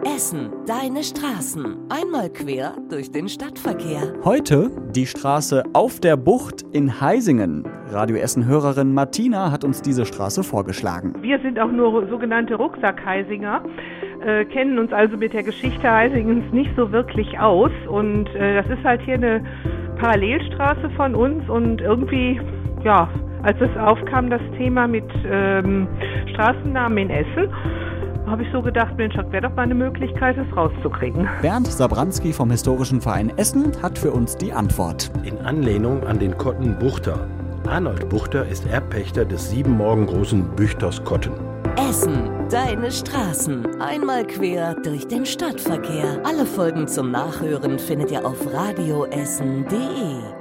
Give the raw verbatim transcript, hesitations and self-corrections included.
Essen, deine Straßen. Einmal quer durch den Stadtverkehr. Heute die Straße Auf der Bucht in Heisingen. Radio Essen-Hörerin Martina hat uns diese Straße vorgeschlagen. Wir sind auch nur sogenannte Rucksack-Heisinger, äh, kennen uns also mit der Geschichte Heisingens nicht so wirklich aus. Und äh, das ist halt hier eine Parallelstraße von uns und irgendwie, ja, als es aufkam, das Thema mit ähm, Straßennamen in Essen, habe ich so gedacht, Mensch, das wäre doch mal eine Möglichkeit, es rauszukriegen. Bernd Sabranski vom Historischen Verein Essen hat für uns die Antwort. In Anlehnung an den Kotten Buchter. Arnold Buchter ist Erbpächter des sieben Morgen großen Büchters Kotten. Essen, deine Straßen. Einmal quer durch den Stadtverkehr. Alle Folgen zum Nachhören findet ihr auf radioessen punkt de.